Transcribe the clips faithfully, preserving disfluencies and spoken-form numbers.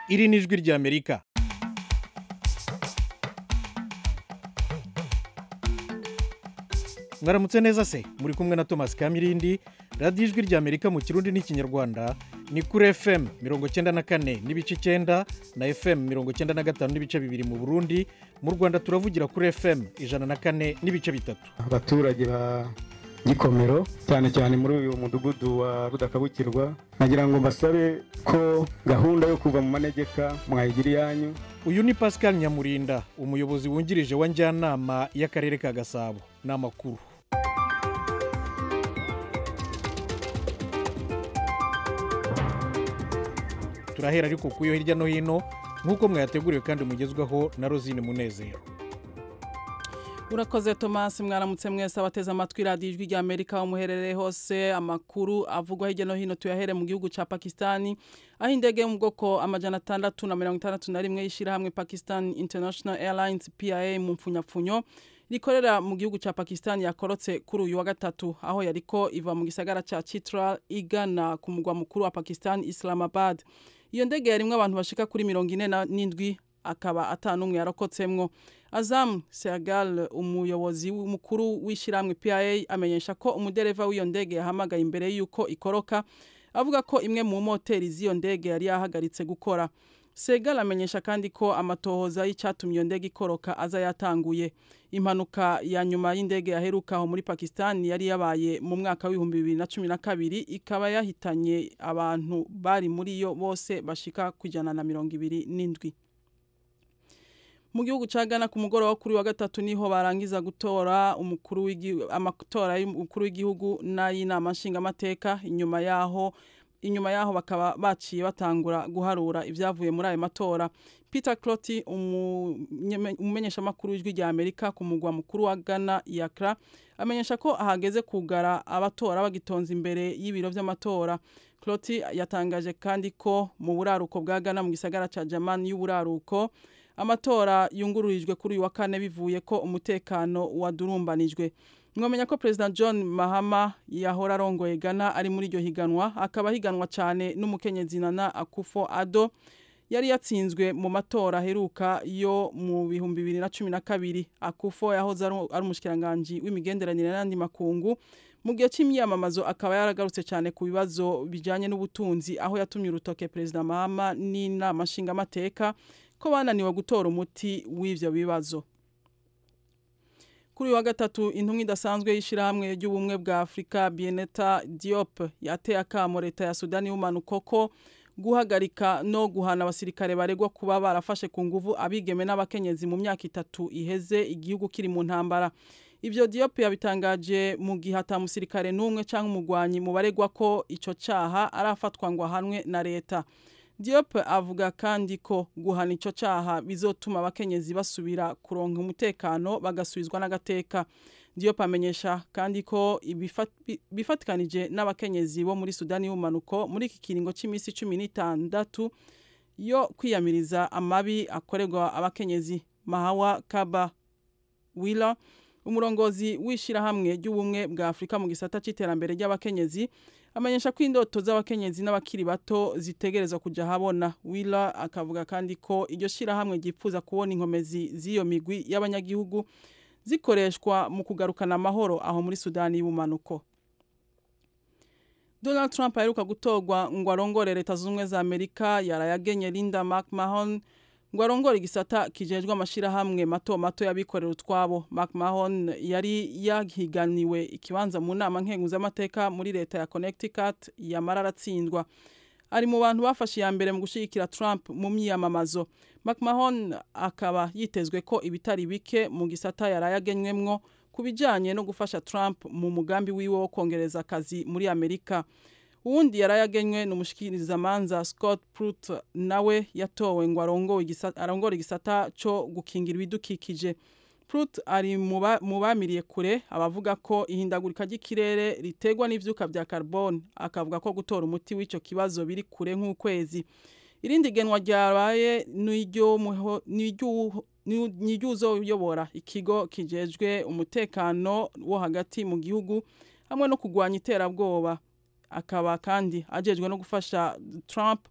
iri ni ijwi ry'Amerika. Mwaramutse neza se, muri kumwe na Thomas Kamirindi. Radiyo ijwi ry'Amerika mu Kirundi n'Ikinyarwanda ni kuri F M mirongo cyenda na kane n'ibice icyenda na F M mirongo cyenda na gatanu n'ibice bibiri mu Burundi. Mu Rwanda turavugira kuri F M ijana na kane n'ibice bitatu. Abaturage ba Gikomero cyane cyane muri uyu mudugudu wa Rudakabukirwa nagira ngo mbasabe ko gahunda yo kuva mu manegeka mwayigira yanyu. Uyu ni Pascal Nyamurinda, umuyobozi wungirije wa Njyanama y'Akarere ka Gasabo. N'amakuru turahera ariko kuyo hirya no hino nk'uko mwayateguriwe kandi mugezwaho na Rosine Munezero. Urakoze Thomas, mwaramutse mwese abateze amatwi radiyo ijwi ry'Amerika umuherereye hose. Amakuru avugwa hirya no hino tuyahere mu gihugu ca Pakistani, aho indege yo mu bwoko amajana atandatu na mirongo itandatu na rimwe y'ishirahamwe Pakistan International Airlines P I A mu mfunyapfunyo rikorera mu gihugu ca Pakistani yakorotse kuri uyu wa gatatu, aho yariko iva mu gisagara ca Chitral igana ku mugwa mukuru wa Pakistan Islamabad. Iyo ndege yarimwe abantu bashika kuri mirongo ine n'indwi, akaba atanumwe yarokotsemwo. Azam Sergal, umuyobozi mukuru w'ishiramwe P I A, amenyesha ko umudereva w'iyo ndege yahamagaye imbere yuko ikoroka, avuga ko imwe mu moteri z'iyo ndege yari yahagaritse gukora. Sergal amenyesha kandi ko amatohoza y'icyatumye iyo ndege ikoroka aza yatanguye. Impanuka ya nyuma y'indege yaherukaho muri Pakistan yari yabaye mu mwaka w'ibihumbi bibiri na cumi na kabiri, ikaba yahitanye abantu bari muri yo bose bashika kujana na mirongo ibiri n'indwi. Mu gihugu ca Ghana ku mugoroba kuri wa gatatu niho barangiza gutora umukuru w'igihugu, amatora y'umukuru w'igihugu n'ay'inama nshingamateka. Inyuma yaho inyuma yaho bakaba baciye batangura guharura ivyavuye muri ayo matora. Peter Clotty, umumenyesha makuru w'ijwi ry'Amerika ku mugwa mukuru wa Ghana Accra, amenyesha ko ahageze kugara abatora bagitonze imbere y'ibiro vy'amatora. Clotty yatangaje kandi ko mu buraruko bwa Ghana mu gisagara ca Jamani y'uburaruko amatora yungururijwe kuri uyu wa kane bivuye ko umutekano wadurumbanijwe. Mwamenya ko President John Mahama yahora arongoye Ghana ari muri iryo higanwa, akaba higanwa cyane n'umukenyezi Nana Akufo-Addo yari yatsinzwe mu matora heruka yo mu bihumbi bibiri na cumi na kabiri. Akufo yahoze ari umushikiranganje w'imigenderanire n'andi makungu. Mu gihe cy'imyamamazo akaba yaragarutse cyane ku bibazo bijanye n'ubutunzi, aho yatumye urutoke President Mahama n'inama nshingamateka ko bananiwe gutora umuti w'ivyo bibazo. Kuri wa gatatu intumwa idasanzwe y'ishirahamwe ry'ubumwe bwa Afrika Bieneta Diop yateye akamo leta ya Sudani y'umanuko ko guhagarika no guhana abasirikare baregwa kuba barafashe ku nguvu abigeme n'abakenyezi mu myaka itatu iheze igihugu kiri mu ntambara. Ivyo Diop yabitangaje mu gihe ata musirikare n'umwe canke umugwanyi mu baregwa ko ico caha arafatwa ngo ahanwe na leta. Diop avuga kandi ko guhana ico caha bizotuma abakenyezi basubira kuronka umutekano bagasubizwa n'agateka. Diop amenyesha kandi ko bifatikanije n'abakenyezi bo muri Sudani y'umanuko muri iki kiringo c'imisi cumi n'itandatu yo kwiyamiriza amabi akorerwa abakenyezi. Mahawa Kaba Wila, umurongozi w'ishirahamwe ry'ubumwe bwa Afrika mu gisata c'iterambere ry'abakenyezi, amenyesha ko indoto z'abakenyezi n'abakiri bato zitegerezwa kuja habona. Wila akavuga kandi ko iryo shirahamwe gipfuza kubona inkomezi z'iyo migwi y'abanyagihugu zikoreshwa mu kugarukana amahoro aho muri Sudani y'ubumanuko. Donald Trump aheruka gutorwa ngo arongore leta z'ubumwe za Amerika yarayagenye Linda McMahon ngo arongore igisata kijejwe amashirahamwe mato mato y'abikorera utwabo. McMahon yari yahiganiwe ikibanza mu nama nkenguzamateka muri leta ya Connecticut yamara aratsindwa. Ari mu bantu bafashe ya mbere mu gushigikira Trump mu myiyamamazo. McMahon akaba yitezwe ko ibitari bike mu gisata yarayagenywemwo kubijanye no gufasha Trump mu mugambi wiwe wo kongereza akazi muri Amerika. Uwundi yarayagenywe n'umushikiriza manza Scott Pruitt, nawe yatowe ngo arongore igisata arongore igisata cyo gukingira ibidukikije. Pruitt ari mu bamiriye kure abavuga ko ihindagurika ry'ikirere ritegwa n'ivyuka vya carbone, akavuga ko gutora umuti w'ico kibazo biri kure nk'ukwezi. Irindi genwa ryabaye n'iryo n'iryo n'iryuzo yobora ikigo kijejwe umutekano wo hagati mu gihugu hamwe no kugwanya iterabwoba. Akaba kandi ajejwe no gufasha Trump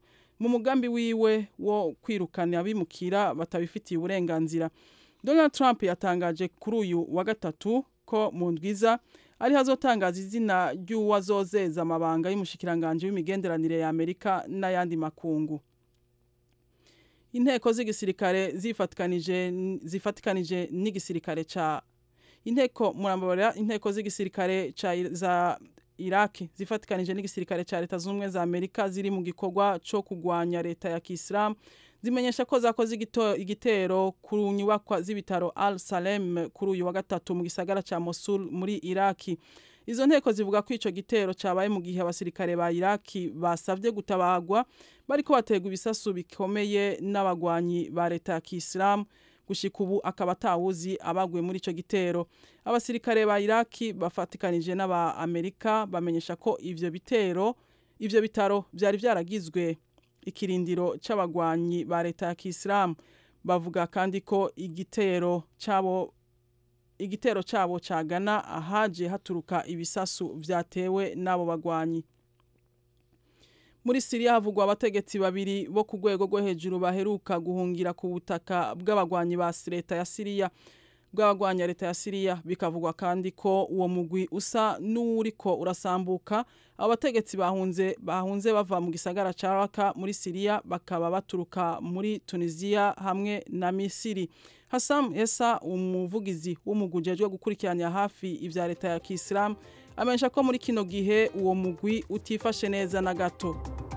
mu mugambi wiwe wo kwirukana abimukira batabifitiye uburenganzira. Donald Trump yatangaje kuri uyu wa gatatu ko mu ndwiza ari hazotangaza izina ry'uwazozeza amabanga y'umushikiranganje w'imigenderanire ya Amerika n'ayandi makungu. Inteko z'igisirikare zifatikanije zifatikanije n'igisirikare ca inteko murambara inteko z'igisirikare ca za Iraki zifatikanije n'igisirikare ca leta z'umwe za Amerika ziri mu gikorwa cyo kugwanya leta ya Kiislamu zimenyesha ko zakoze igitero ku nyubakwa z'ibitaro Al Salem kuri uyu wa gatatu mu gisagara ca Mosul muri Iraki. Izo nteko zivuga ko ico gitero cabaye mu gihe abasirikare ba Iraki basavye gutabagwa bariko bategwa ibisasu bikomeye n'abagwanyi ba leta ya Kiislamu. Gushika ubu akaba atawuzi abagwe muri ico gitero. Abasirikare ba Iraki bafatikanije n'aba Amerika bamenyesha ko ivyo bitero ivyo bitaro byari byaragizwe ikirindiro c'abagwanyi ba leta ya Kiislamu. Bavuga kandi ko igitero cabo igitero cabo cagana ahaje haturuka ibisasu vyatewe n'abo bagwanyi. Muri Syria havugwa abategetsi babiri bo ku rwego rwo hejuru baheruka guhungira ku butaka bw'abagwanyi ba leta ya Syria bw'abagwanya leta ya Syria. Bikavugwa kandi ko uwo mugwi usa n'uriko urasambuka. Abo bategetsi bahunze bahunze bava mu gisagara ca Raqqa muri Syria bakaba baturuka muri Tunisia hamwe na Misiri. Hassam Essa umuvugizi w'umugujejwe gukurikiranya hafi ivya leta ya Kiislamu amenyesha ko muri kino gihe uwo mugwi utifashe neza na gato.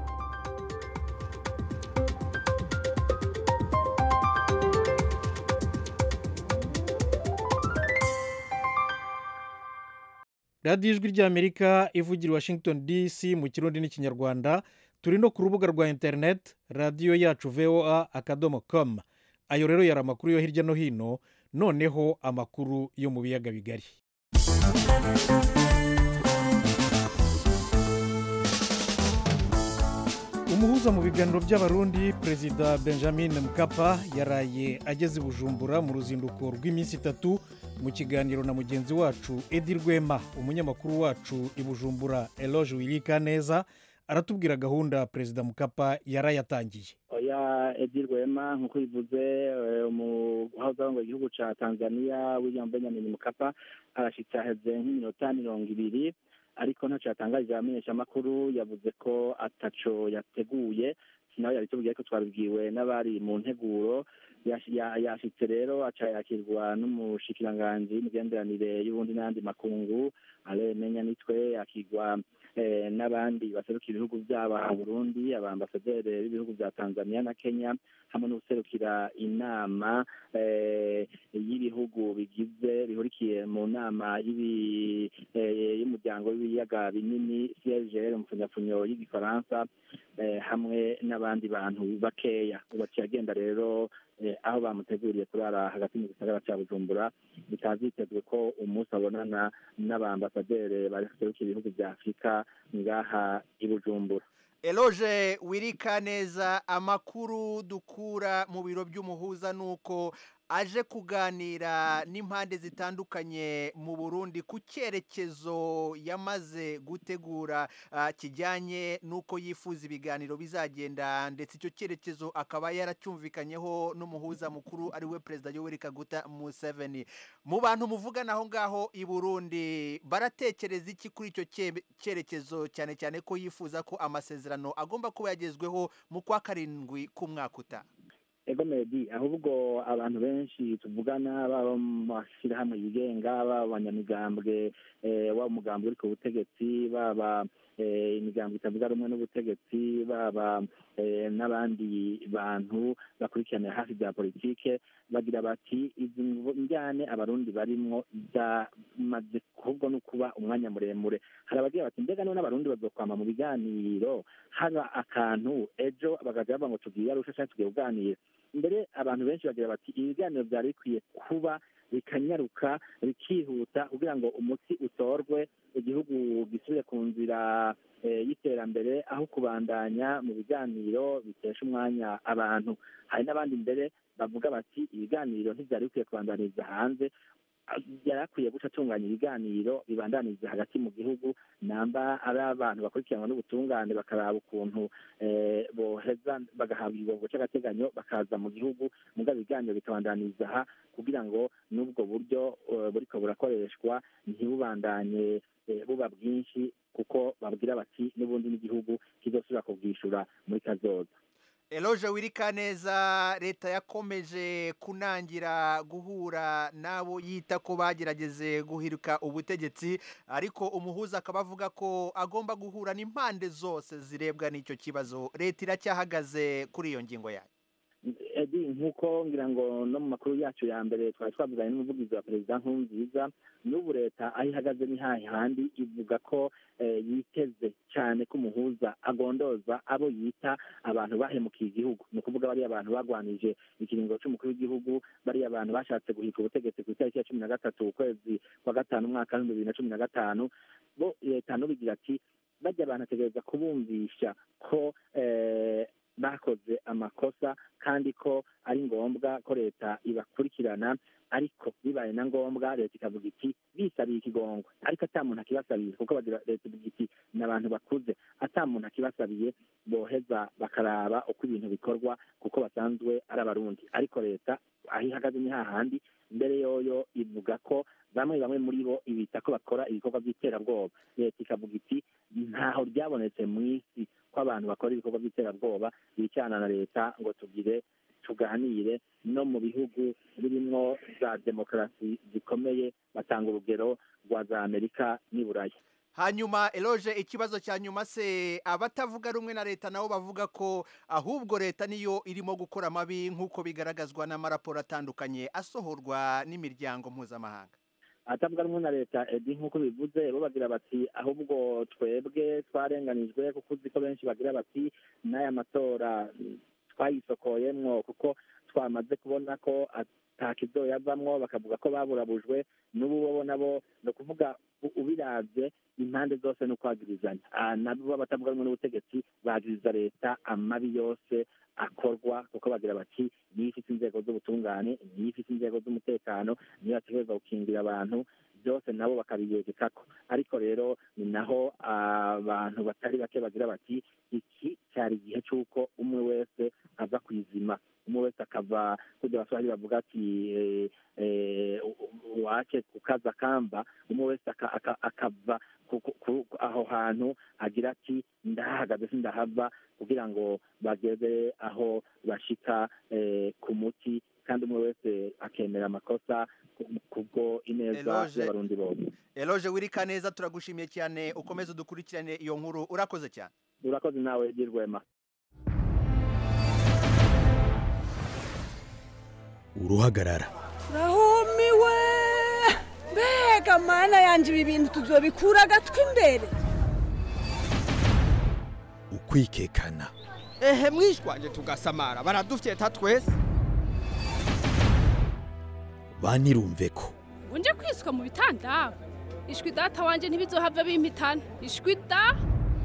radiyo ijwi ry'Amerika ivugira i Washington D C mu kirundi n'ikinyarwanda. Turi no ku rubuga rwa internet radiyo yacu voa akadomo com. Ayo rero yari amakuru yo hirya no hino, noneho amakuru yo mu biyaga bigari. Umuhuza mu biganiro by'abarundi Perezida Benjamin Mkapa yaraye ageze Bujumbura mu ruzinduko rw'iminsi itatu. Mu kiganiro na mugenzi wacu Edi Rwema, umunyamakuru wacu i Bujumbura Eloge Wilikaneza aratubwira gahunda Perezida Mkapa yarayatangiye. Oya Edi Rwema nkuko bivuze umuhuza w'u gihugu ca Tanzania William Benjamin Mkapa arashitse aheze nk'iminota mirongo ibiri, ariko ntaco yatangaje amenyesha makuru. Yavuze ko ataco yateguye, sinawe yabitubwiye ko twabibwiwe n'abari mu nteguro. Yashitse rero aca yakirwa n'umushikiranganje w'imigenderanire y'ubundi n'andi makungu Ale Menya Nitwe, yakirwa n'abandi baserukira ibihugu by'aba Burundi, abambasaderi b'ibihugu bya Tanzania na Kenya, hamwe n'userukira inama y'ibihugu bigize bihurikiye mu nama y'umuryango w'ibiyaga binini C I G R mu funyafunyo y'igifaransa, hamwe n'abandi bantu bakeya. Ubaciye agenda rero aho bamuteguriye kurara hagati mu gisagara cya Bujumbura. Bitazitezwe ko umunsi abonana n'abambasaderi baserukira ibihugu bya Afurika ngaha i Bujumbura. Eloge Wilikaneza, amakuru dukura mu biro by'umuhuza nuko aje kuganira n'impande zitandukanye mu Burundi ku cyerekezo yamaze gutegura uh, kijyanye nuko yifuza ibiganiro bizagenda, ndetse icyo cyerekezo akaba yaracyumvikanyeho n'umuhuza mukuru ari we Perezida Yoweri Kaguta Museveni. Mu bantu muvugana aho ngaho i Burundi baratekereza iki kuri icyo cyerekezo, cyane cyane ko yifuza ko amasezerano agomba kuba yagezweho mu kwa karindwi k'umwaka uta? Ego Medi, ahubwo abantu benshi tuvugana baba mu mashyirahamwe yigenga, baba abanyamigambwe waba umugambi uri ku butegetsi, baba imigambwe itavuga rumwe n'ubutegetsi, baba n'abandi bantu bakurikirana hafi bya politike, bagira bati izi njyane abarundi barimwo zamaze ahubwo no kuba umwanya muremure. Hari abagira bati mbega none abarundi bazokwama mu biganiro haba akantu ejo bagaja bava ngo tugiye arusha cyangwa tugiye kuganira. Mbere abantu benshi bagira bati ibiganiro byari bikwiye kuba bikanyaruka bikihuta kugira ngo umuti utorwe, igihugu gisubire ku nzira y'iterambere aho kubandanya mu biganiro bitesha umwanya abantu. Hari n'abandi mbere bavuga bati ibiganiro ntibyari bikwiye kubandaniriza hanze, yarakwiye guca atunganya ibiganiro bibandaniza hagati mu gihugu namba ari abantu bakurikiranwa n'ubutungane bakaraba ukuntu boheza bagahabwa ikigongo cy'agateganyo bakaza mu gihugu mugabo ibiganiro bikabandaniza aha kugira ngo n'ubwo buryo buriko burakoreshwa ntibubandanye buba bwinshi kuko babwira bati n'ubundi n'igihugu kizosubira kubwishura muri kazoza. Eloge Wirikaneza, leta yakomeje kunangira guhura nabo yita ko bagerageze guhiruka ubutegetsi ariko umuhuza akaba avuga ko agomba guhura n'impande zose zirebwa n'icyo kibazo. Leta iracyahagaze kuri iyo ngingo yayo. Edi nkuko ngira ngo no mu makuru yacu ya mbere twari twavuganye n'umuvugizi wa perezida Nkurunziza n'ubu leta aho ihagaze ni hahandi ivuga ko yiteze cyane ko umuhuza agondoza abo yita abantu bahemukiye igihugu ni ukuvuga bari abantu bagwanije ikiringo cy'umukuru w'igihugu bari abantu bashatse guhika ubutegetsi ku itariki ya cumi na gatatu ukwezi kwa gatanu umwaka w'ibihumbi bibiri na cumi na gatanu bo leta n'ubigira ati bajya abantu ategereza kubumvisha ko bakoze amakosa kandi ko ari ngombwa ko leta ibakurikirana ariko bibaye na ngombwa leta ikavuga iti bisabiye ikigongo ariko ata muntu akibasabiye kuko bagira leta ivuga iti n'abantu bakuze ata muntu akibasabiye boheza bakaraba uko ibintu bikorwa kuko basanzwe ari abarundi ariko leta aho ihagaze ni hahandi mbere yoyo ivuga ko bamwe bamwe muri bo ibita ko bakora ibikorwa by'iterabwoba leta ikavuga iti ntaho ryabonetse mu isi ko abantu bakora ibikorwa by'iterabwoba bicana na leta ngo tugire tuganire no mu bihugu birimo za demokarasi zikomeye batanga urugero rwa za Amerika n'i Buraya. Hanyuma Eloge, ikibazo cya nyuma se abatavuga rumwe na leta nabo bavuga ko ahubwo leta niyo irimo gukora amabi nk'uko bigaragazwa n'amaraporo atandukanye asohorwa n'imiryango mpuzamahanga. Atavuga rumwe na leta edi nk'uko bivuze bo bagira bati ahubwo twebwe twarenganijwe kuko uzi ko benshi bagira bati n'aya matora twayisokoyemwo kuko twamaze kubona ko atakizoyavamwo bakavuga ko baburabujwe n'ubu bo nabo no kuvuga ubiravye impande zose no kwagirizanya nabo batavuga rumwe n'ubutegetsi bagiriza leta amabi yose akorwa kuko bagira bati niyo ifite inzego z'ubutungane niyo ifite inzego z'umutekano niyo ategereza gukingira abantu byose nabo bakabiyegekako ariko rero ni naho abantu batari bake bagira bati iki cyari igihe cy'uko umwe wese ava ku izima umwe wese akava kujya abaswahili bavuga ati wace kukaza kamba umwe wese akava aho hantu agira ati ndahagaze sindahava kugira ngo bageze aho bashika ku muti kandi umwe wese akemera amakosa kubwo ineza y'abarundi bose. Eloge Wirikaneza, turagushimiye cyane ukomeze udukurikirane iyo nkuru. Urakoze cyane. Urakoze nawe girwema. Uruhagarara rahumiwe mbega mana yanje ibi bintu tuzobikura agatwi imbere ukwikekana ehe mwishwanje tugasamara baradufyeta twese banirumve ko unje kwiswa mu bitanda ishwi data wanje ntibizohava bimpitana ishwi da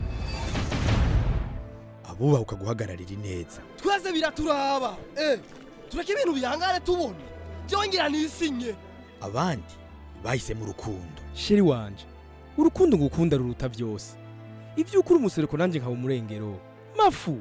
abubaha ukaguhagararira neza twese biraturaba eh tureke ibintu bihangare tubona byongera nisinye abandi bahise mu rukundo sheri wanje urukundo ngukunda ruruta byose ivyo ukuri umusereko nanje nkaba umurengero mafu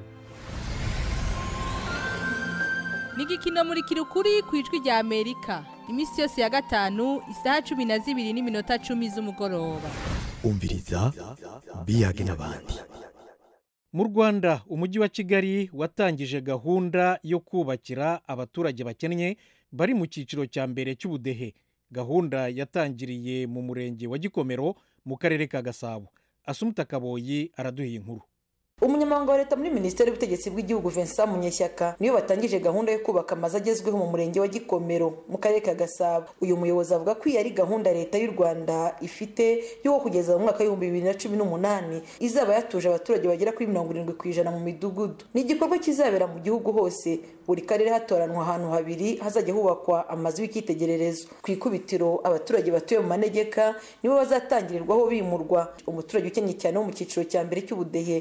Nigikino muri kirukuri kwijwi rya Amerika imisi yose ya gatanu isaha cumi na zibiri n'iminota cumi z'umugoroba umviriza biyage n'abandi. Mu Rwanda umujyi wa Kigali watangije gahunda yo kubakira abaturage bakennye bari mu cyiciro cya mbere cy'ubudehe. Gahunda yatangiriye mu murenge wa Gikomero mu karere ka Gasabo. Asumta Kaboyi araduha inkuru. Umunyamabanga wa leta muri Minisiteri y'Ubutegetsi bw'Igihugu Vincent Munyeshyaka niyo batangije gahunda yo kubaka amazu agezweho mu murenge wa Gikomero mu karere ka Gasabo. Uyu muyobozi avuga ko iyi ari gahunda leta y'u Rwanda ifite yo kugeza mu mwaka w'ibihumbi bibiri na cumi n'umunani izaba yatuje abaturage bagera kuri mirongo irindwi ku ijana mu midugudu. Ni igikorwa kizabera mu gihugu hose, buri karere hatoranwa ahantu habiri hazajya hubakwa amazu y'ikitegererezo. Ku ikubitiro abaturage batuye mu manegeka nibo bazatangirirwaho bimurwa. Umuturage ukennye cyane wo mu cyiciro cya mbere cy'ubudehe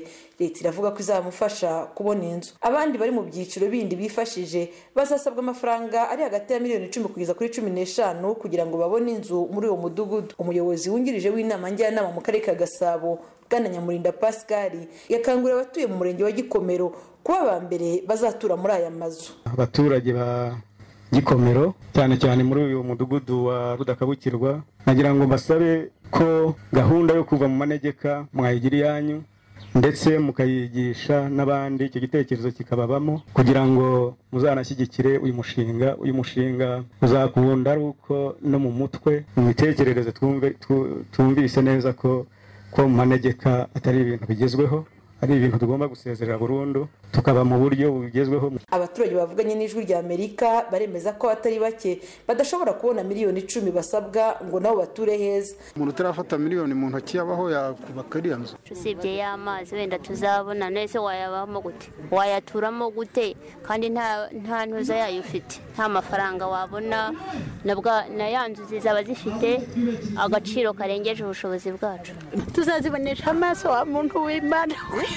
leta iravuga ko izamufasha kubona inzu. Abandi bari mu byiciro bindi bifashije bazasabwa amafaranga ari hagati ya miliyoni icumi kugeza kuri cumi n'eshanu kugira ngo babone inzu muri uwo mudugudu. Umuyobozi wungirije w'inama njyanama mu karere ka Gasabo Bwana Nyamurinda Pascal yakangurira abatuye mu murenge wa Gikomero kuba ba mbere bazatura muri aya mazu. Abaturage ba Gikomero cyane cyane muri uyu mudugudu wa Rudakabukirwa nagira ngo basabe ko gahunda yo kuva mu manegeka mwayigira yanyu ndetse mukayigisha n'abandi, icyo gitekerezo kikababamo kugira ngo muzanashyigikire uyu mushinga. Uyu mushinga uzakunda ari uko no mu mutwe mu mitekerereze twumve twumvise neza ko ko mu manegeka atari ibintu bigezweho, ari ibintu tugomba gusezerera burundu tukaba mu buryo bugezweho. Abaturage bavuganye n'Ijwi rya Amerika baremeza ko abatari bake badashobora kubona miliyoni icumi basabwa ngo nabo bature heza. Umuntu utarafata miliyoni mu ntoki yabaho yakubaka iriya nzu. Usibye y'amazi wenda tuzabona nese wayabamo gute, wayaturamo gute kandi nta nta ntuza yayo ufite, nta mafaranga wabona nabwa na yanzu zizaba zifite agaciro karengeje ubushobozi bwacu. Tuzazibonesha amaso wa muntu w'Imana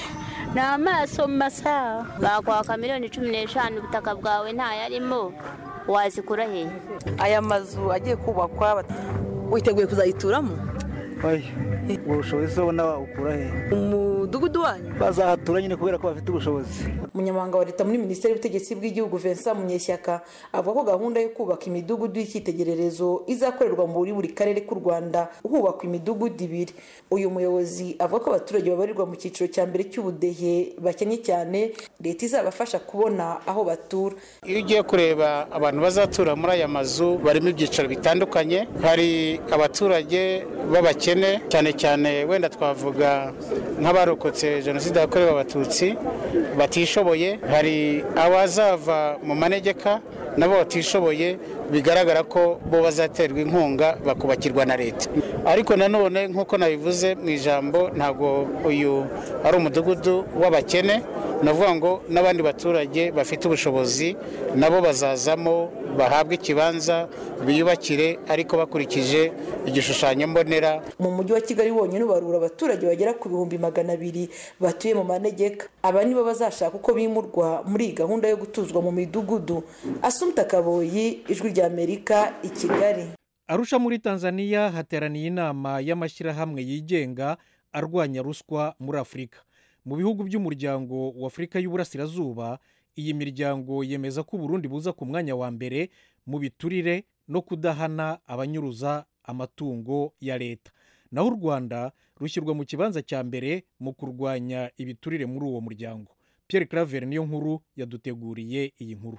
na amaso masa bakwaka miliyoni cumi n'eshanu ubutaka bwawe nta yarimo wazikura he? Aya mazu agiye kubakwa witeguye kuzayituramo? Oya, ubushobozi ubona ukura he? Umudugudu wanyu bazahatura nyine kubera ko bafite ubushobozi. Umunyamabanga wa leta muri Minisiteri y'Ubutegetsi bw'Igihugu Vincent Munyeshyaka avuga ko gahunda yo kubaka imidugudu y'icyitegererezo izakorerwa muri buri karere k'u Rwanda hubakwa imidugudu ibiri. Uyu muyobozi avuga ko abaturage babarirwa mu cyiciro cya mbere cy'ubudehe bakenye cyane, leta izabafasha kubona aho batura. Iyo ugiye kureba abantu bazatura muri aya mazu barimo ibyiciro bitandukanye, hari abaturage b'abakene cyane cyane wenda twavuga nk'abarokotse jenoside yakorewe abatutsi batishoboye, hari abazava mu manegeka nabo batishoboye bigaragara ko bo bazaterwa inkunga bakubakirwa na leta. Ariko nanone nk'uko nabivuze mu ijambo ntago uyu ari umudugudu w'abakene, navuga ngo n'abandi baturage bafite ubushobozi nabo bazazamo bahabwe ikibanza biyubakire ariko bakurikije igishushanyo mbonera. Mu mujyi wa Kigali wonyine ubarura abaturage bagera ku bihumbi magana abiri batuye mu manegeka. Aba nibo bazashaka uko bimurwa muri iyi gahunda yo gutuzwa mu midugudu. Asumta Kaboyi, Ijwi rya Amerika, i Kigali. Arusha muri Tanzania hateraniye inama y'amashyirahamwe yigenga arwanya ruswa muri Afurika. Mu bihugu by'umuryango wa Afurika y'Uburasirazuba, iyi miryango yemeza ko Burundi buza ku mwanya wa mbere mu biturire no kudahana abanyuruza amatungo ya leta. Naho u Rwanda rushyirwa mu kibanza cya mbere mu kurwanya ibiturire muri uwo muryango. Pierre Claver niyo nkuru yaduteguriye iyi nkuru.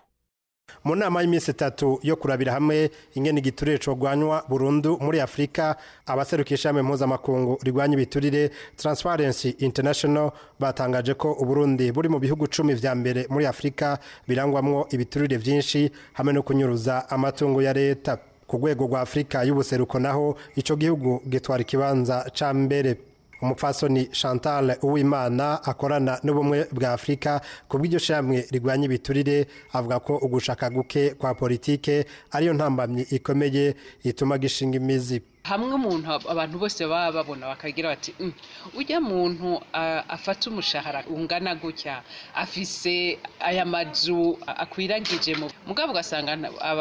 Mu nama y'iminsi itatu yo kurabira hamwe ingene igiturire cogwanywa burundu muri Afrika, abaserukisha ishami mpuzamakungu rigwanya ibiturire Transparency International batangaje ko Uburundi buri mu bihugu cumi vya mbere muri Afrika birangwamwo ibiturire vyinshi hamwe no kunyuruza amatungo ya leta. Ku rwego rwa Afrika y'ubuseruko naho ico gihugu gitwara ikibanza ca mbere. Umupfasoni Chantal Uwimana akorana n'ubumwe bwa Afrika kubw'iryo shamwe rigwanya ibiturire avuga ko ugushaka guke kwa politike ariyo ntambamye ikomeye ituma gishinga imizi. Hamwe umuntu abantu bose baba babona bakagira bati ujya muntu afata umushahara ungana gutya afise aya mazu akwirangije mu mugabo ugasanga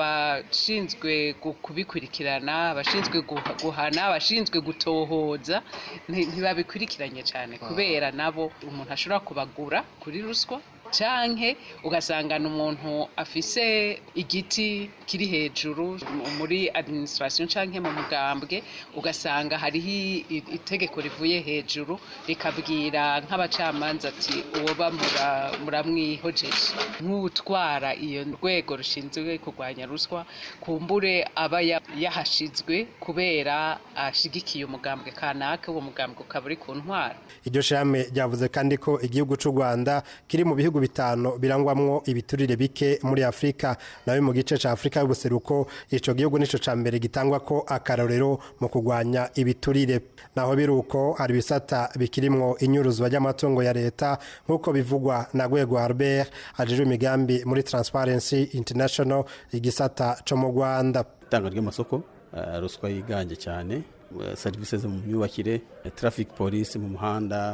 abashinzwe kubikurikirana, abashinzwe guhana, abashinzwe gutohoza ntibabikurikiranye cyane kubera nabo umuntu ashobora kubagura kuri ruswa canke ugasangana umuntu afise igiti kiri hejuru muri administration canke mu mugambwe, ugasanga hariho itegeko rivuye hejuru rikabwira nk'abacamanza ati uwo bamura muramwihojeje nk'utwara iyo rwego rushinzwe kurwanya ruswa kumbure aba yahashizwe kubera ashigikiye umugambwe kanaka, uwo mugambwe ukaba uri ku ntwara. Iryo shame ryavuze kandi ko igihugu cy'u Rwanda kiri mu bihugu bitano birangwamwo ibiturire bike muri Afrika, nawe mu gice ca Afrika y'ubuseruko ico gihugu nico ca mbere gitangwa ko akarorero mu kugwanya ibiturire. Naho biruko hari bisata bikirimwo inyuruzwa y'amatungo ya leta nkuko bivugwa na Gwego Albert ajejwe imigambi muri Transparency International igisata cyo mu Rwanda. Tanga ry'amasoko ruswa yiganje cyane, services mu myubakire, traffic police mu muhanda,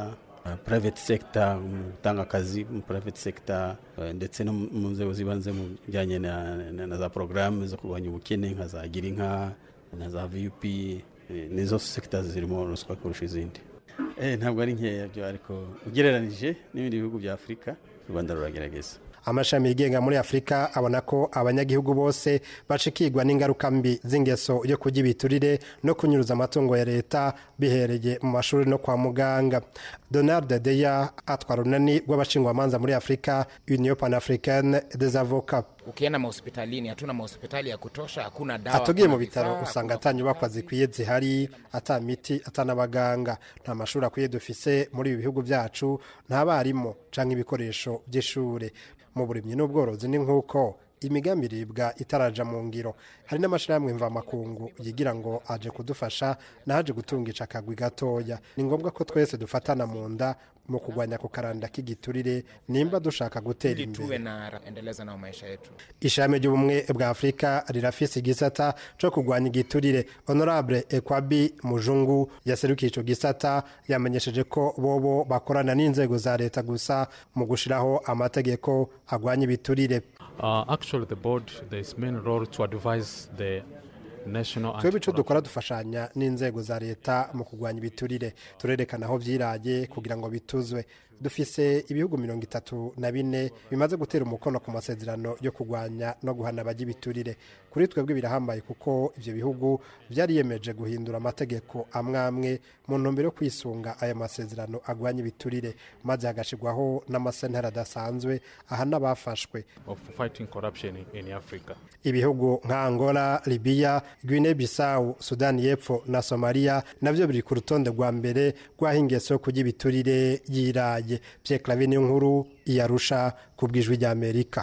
private sector gutanga akazi mu private sector ndetse no mu nzego zibanze mu bijyanye na za programme zo kurwanya ubukene nka za Girinka na za V U P nizo sectors zirimo ruswa kurusha izindi. Eh ntabwo ari nkeya byo ariko ugereranije n'ibindi bihugu bya Afrika u Rwanda ruragerageza. Amashami yigenga muri Afrika abona ko abanyagihugu bose bashikirwa n'ingaruka mbi z'ingeso yo kujya ibiturire no kunyuruza amatungo ya leta bihereye mu mashuri no kwa muganga. Donald Deya atwara runani rw'abashingwamanza muri Afrika, Union Pan-Africaine des Avocats. Ukienda mahospitalini hatuna mahospitali ya kutosha, hakuna dawa. Atugiye mu bitaro usanga atanyubakwa zikwiye zihari, ata miti, atanabaganga, nta mashuri akwiye dufise muri ibi bihugu byacu, nta barimo canke ibikoresho by'ishure. Mu burimyi n'ubworozi ni nkuko imigambi iribwa itaraja mu ngiro. Hari n'amashirahamwe mva makungu yigira ngo aje kudufasha naje gutungisha akagwi gatoya. Ni ngombwa ko twese dufatana mu nda mu kugwanya ku karanda k'igiturire nimba dushaka gutera imbere tuwe na endeleza na maisha yetu. Ishame ry'ubumwe bwa Afrika rirafise igisata cyo kugwanya igiturire. Honorable Ekwabi Mujungu yaserukiye ico gisata yamenyesheje ko bobo bakorana n'inzego za leta gusa mu gushiraho amategeko agwanya ibiturire. Uh, actually the board there is main role to advise the national. Twebwe ico dukora dufashanya n'inzego za leta mu kugwanya ibiturire, turerekana aho vyiraye kugira ngo bituzwe. Dufise ibihugu mirongo itatu na bine bimaze gutera umukono ku masezerano yo kugwanya no guhana abaji biturire. Kuri twebwe birahambaye kuko ivyo bihugu byariyemeje guhindura amategeko amwamwe mu ntumbero yo kwisunga aya masezerano agwanya ibiturire, maze hagashirwaho n'amasentara adasanzwe ahana bafashwe of fighting corruption in Africa. Ibihugu nka Angola, Libya, Guinea Bissau, Sudan y'Epfo na Somalia navyo biri ku rutonde rwa mbere rw'ahingeso yo kujya ibiturire yiraye. Pierre Claver Nkuru yarusha kubwijwi rya Amerika.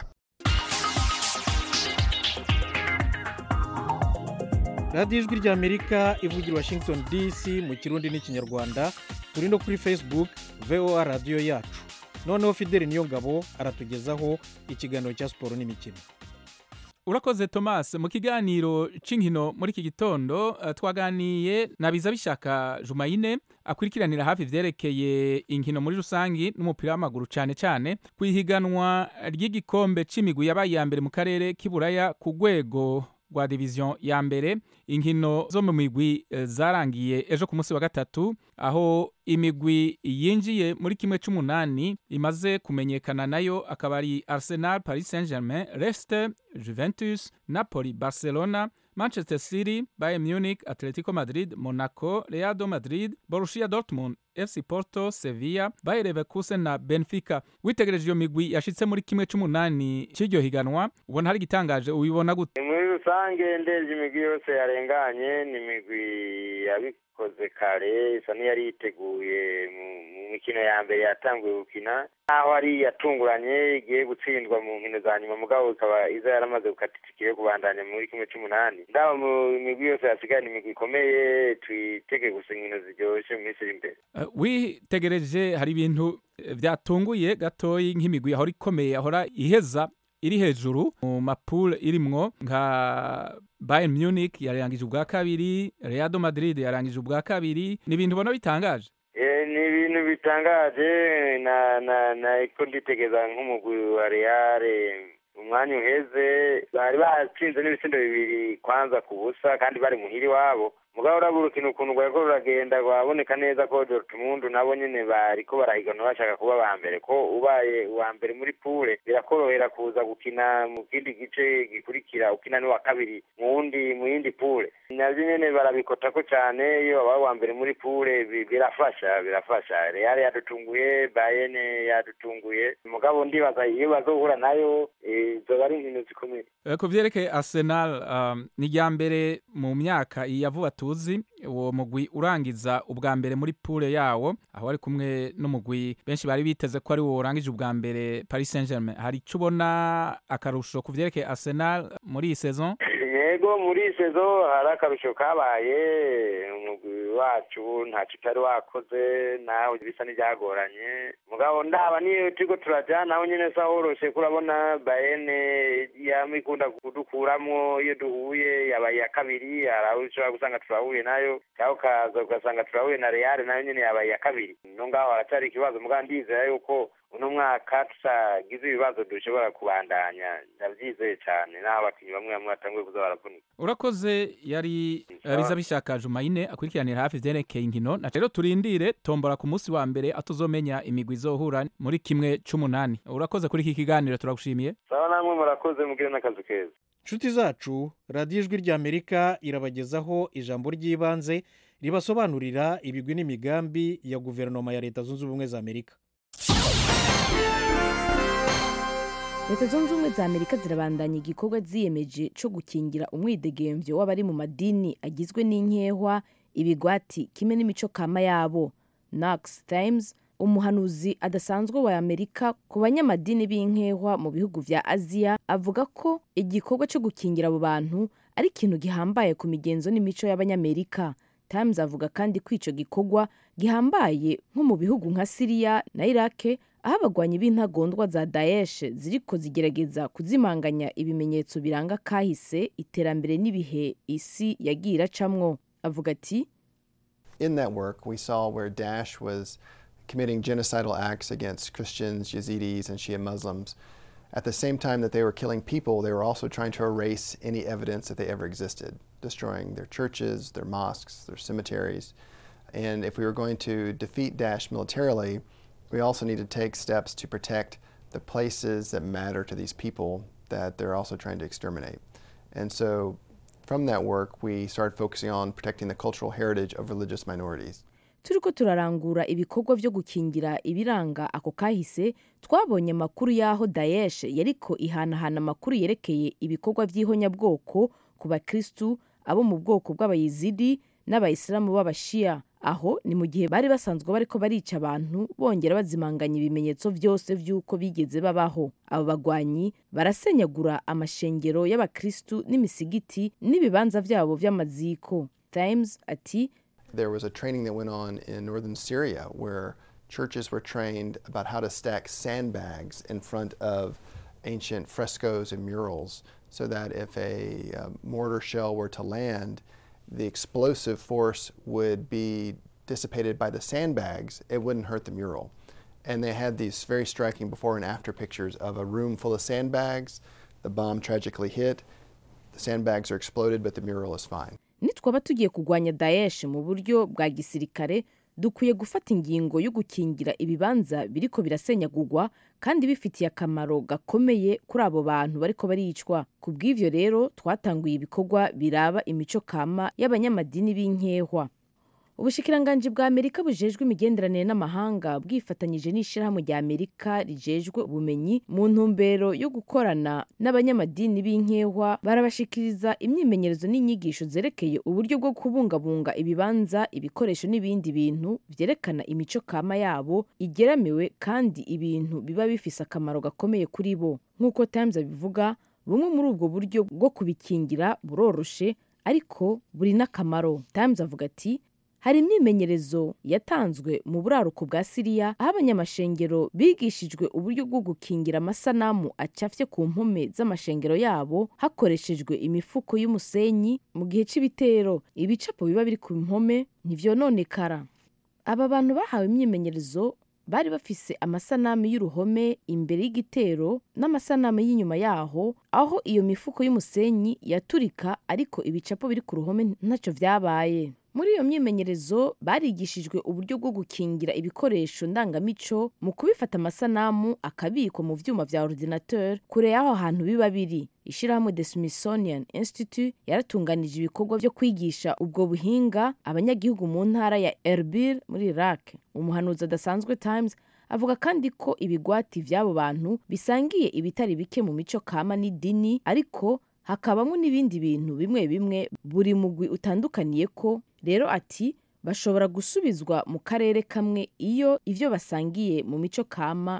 Radio Ijwi rya Amerika ivugira Washington D C mu Kirundi n'ikinyarwanda, turi no kuri Facebook V O A radio yacu. Noneho Fidel Niyongabo aratugezaho ikiganiro cya siporo n'imikino. Urakoze Thomas, mu kiganiro c'inkino muri iki gitondo uh, twaganiye na Bizabishaka Jumaine akurikiranira hafi vyerekeye inkino muri rusangi n'umupira w'amaguru cyane cyane kwihiganwa ry'igikombe c'imigwi yabaye ya mbere mu karere k'Iburaya ku rwego rwa division ya mbere. Inkino zo mu migwi uh, zarangiye ejo ku munsi wa gatatu, aho imigwi yinjiye muri kimwe c'umunani imaze kumenyekana nayo akaba ari Arsenal, Paris Saint-Germain, Leicester, Juventus, Napoli, Barcelona, Manchester City, Bayern Munich, Atletico Madrid, Monaco, Real Madrid, Borussia Dortmund, F C Porto, Sevilla, Bayer Leverkusen na Benfica. Witegereje iyo migwi yashitse muri kimwe c'umunani c'iryo higanwa, ubona hari gitangaje ubibona gute? Muri rusange ndeze imigwi yose yarenganye ni imigwi yabikoze kare, isa n'iyari yiteguye mu mikino ya mbere yatanguye gukina, aho ari yatunguranye igiye gutsindwa mu nkino za nyuma, mugabo ikaba iza yaramaze gukatikiye kubandanya muri kimwe c'umunani. Ndaho mu migwi yose yasigaye ni imigwi ikomeye, twitege gusa inkino ziryoshe mu minsi iri imbere. Uh, witegereje hari ibintu vyatunguye gatoyi nk'imigwi ahora ikomeye ahora iheza iri hejuru mu mapule irimwo nka Bayern Munich yarangije ubwa kabiri, Real Madrid yarangije ubwa kabiri. Ni ibintu ubona bitangaje? Eh, ni ibintu bitangaje na na na iko nditegeza nk'umugwi wa Real umwanya uheze bari batsinze n'ibisindo bibiri kwanza ku busa kandi bari muhiri wabo. Mugabo urabura ikintu ukuntu rwego ruragenda rwaboneka neza ko Dortmund nabo nyene bariko barahiganwa bashaka kuba ba mbere, ko ubaye uwa mbere muri pure birakorohera kuza gukina mu kindi gice gikurikira ukina n'uwa kabiri mu wundi mu yindi pure. Navyo nyene barabikota ko cyane iyo aba wa mbere muri pure birafasha birafasha. Real yadutunguye, Bayern yadutunguye, mugabo ndibaza iyo bazohura nayo izo bari inkino zikomeye. Ku vyerekeye Arsenal, um, ni rya mbere mu myaka yavuba tuzi uwo mugwi urangiza ubwa mbere muri pure yawo, aho ari kumwe n'umugwi benshi bari biteze ko ari wo urangije ubwa mbere Paris Saint-Germain. Hari cyo ubona akarusho ku vyerekeye Arsenal muri iyi saison? ego muri sezo hari akarusho kabaye umugwi wacu ntacyo utari wakoze nawe bisa n'ibyagoranye mugabo ndaba niyo turiko turaja naho nyene sa horoshe kurabona bayene yamikunda kudukuramwo iyo duhuye yabaye ya kabiri araho ushobora gusanga turahuye nayo cyangwa ukaza ugasanga turahuye na Real nayo nyene yabaye ya kabiri no ngaho haracyari ikibazo mugabo ndizera yuko uno mwaka tusagize ibibazo dushobora kubandanya ndavyizeye cyane naho abakinyi bamwe bamwe batanguye kuza baravunika urakoze yari uh, biza bishaka Jumaine akurikiranira hafi vyerekeye inkino na rero turindire tombora ku munsi wa mbere atuzomenya imigwi izohura muri kimwe c'umunani urakoze kuri iki kiganiro turagushimiye sawa namwe murakoze mugire n'akazi keza nshuti zacu radiyo ijwi ry'Amerika irabagezaho ijambo ry'ibanze ribasobanurira ibigwi n'imigambi ya guverinoma ya Leta Zunze Ubumwe za Amerika. Leta Zunze Ubumwe za Amerika zirabandanya igikorwa ziyemeje cyo gukingira umwidegemvyo w'abari mu madini agizwe n'inkehwa ibigwati kimwe n'imico kama yabo. Knox Thames umuhanuzi adasanzwe wa Amerika ku banyamadini b'inkehwa mu bihugu vya Aziya avuga ko igikorwa cyo gukingira abo bantu ari ikintu gihambaye ku migenzo n'imico y'abanyamerika. Times avuga kandi ko ico gikorwa gihambaye nko mu bihugu nka Syria na Iraq aho abagwanyi b'intagondwa za Daesh ziriko zigerageza kuzimanganya ibimenyetso biranga kahise iterambere n'ibihe isi yagiye iracamwo. Avuga ati In that work we saw where Daesh was committing genocidal acts against Christians, Yazidis, and Shia Muslims. At the same time that they were killing people, they were also trying to erase any evidence that they ever existed, destroying their churches, their mosques, their cemeteries. And if we were going to defeat Daesh militarily, we also need to take steps to protect the places that matter to these people that they're also trying to exterminate. And so from that work, we started focusing on protecting the cultural heritage of religious minorities. Turiko turarangura ibikorwa vyo gukingira ibiranga ako kahise twabonye makuru yaho Daesh yariko ihanahana makuru yerekeye ibikorwa vy'ihonyabwoko ku bakristu abo mu bwoko bw'abayizidi n'abayisilamu b'abashia aho ni mu gihe bari basanzwe bariko barica abantu bongera bazimanganya ibimenyetso vyose vy'uko bigeze babaho. Abo bagwanyi barasenyagura amashengero y'abakristu n'imisigiti n'ibibanza vyabo vy'amaziko. Times ati There was a training that went on in northern Syria where churches were trained about how to stack sandbags in front of ancient frescoes and murals so that if a uh, mortar shell were to land, the explosive force would be dissipated by the sandbags. It wouldn't hurt the mural. And they had these very striking before and after pictures of a room full of sandbags. The bomb tragically hit. The sandbags are exploded, but the mural is fine. Nitwaba tugiye kugwanya Daesh mu buryo bwa gisirikare dukwiye gufata ingingo yo gukingira ibibanza biriko birasenyagurwa kandi bifitiye akamaro gakomeye kuri abo bantu bariko baricwa. Kubw'ivyo rero twatanguye ibikorwa biraba imico kama y'abanyamadini b'inkehwa. Ubushikiranganje bwa Amerika bujejwe imigenderanire n'amahanga bwifatanyije n'ishirahamwe rya Amerika rijejwe ubumenyi mu ntumbero yo gukorana n'abanyamadini b'inkehwa barabashikiriza imyimenyerezo n'inyigisho zerekeye uburyo bwo kubungabunga ibibanza ibikoresho n'ibindi bintu vyerekana imico kama yabo igeramiwe kandi ibintu biba bifise akamaro gakomeye kuri bo. Nk'uko Times abivuga bumwe muri ubwo buryo bwo kubikingira buroroshe ariko buri n'akamaro. Times avuga ati hari imyimenyerezo yatanzwe mu buraruko bwa Syria aho abanyamashengero bigishijwe uburyo bwo gukingira amasanamu acafye ku mpome z'amashengero yabo hakoreshejwe imifuko y'umusenyi mu gihe c'ibitero. Ibicapo biba biri ku mpome ntivyononekara. Aba bantu bahawe imyimenyerezo bari bafise amasanamu y'uruhome imbere y'igitero n'amasanamu y'inyuma yaho aho iyo mifuko y'umusenyi yaturika ariko ibicapo biri ku ruhome ntaco vyabaye. Muri iyo myimenyerezo barigishijwe uburyo bwo gukingira ibikoresho ndangamico mu kubifata amasanamu akabikwa mu vyuma vya ordinateur kure y'aho hantu biba biri. Ishirahamwe The Smithsonian Institute yaratunganije ibikorwa vyo kwigisha ubwo buhinga abanyagihugu mu ntara ya Erbil muri Iraq. Umuhanuzi adasanzwe Times avuga kandi ko ibigwati vy'abo bantu bisangiye ibitari bike mu mico kama n'idini ariko hakabamwe n'ibindi bintu bimwe bimwe buri mugwi utandukaniye ko rero ati bashobora gusubizwa mu karere kamwe iyo ivyo basangiye mu mico kama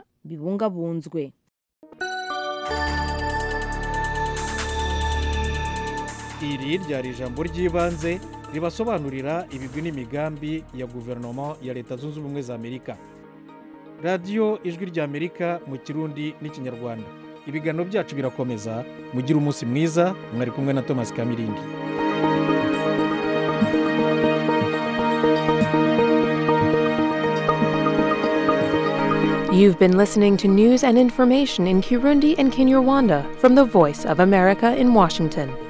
bibungabunzwe. iri ryari ijambo ry'ibanze ribasobanurira ibigwi n'imigambi ya guverinoma ya leta zunze ubumwe za amerika. radiyo ijwi ry'amerika mu kirundi n'ikinyarwanda. ibiganiro byacu birakomeza. mugire umunsi mwiza. mwari kumwe na Thomas Kamirindi. You've been listening to news and information in Kirundi and Kinyarwanda from the Voice of America in Washington.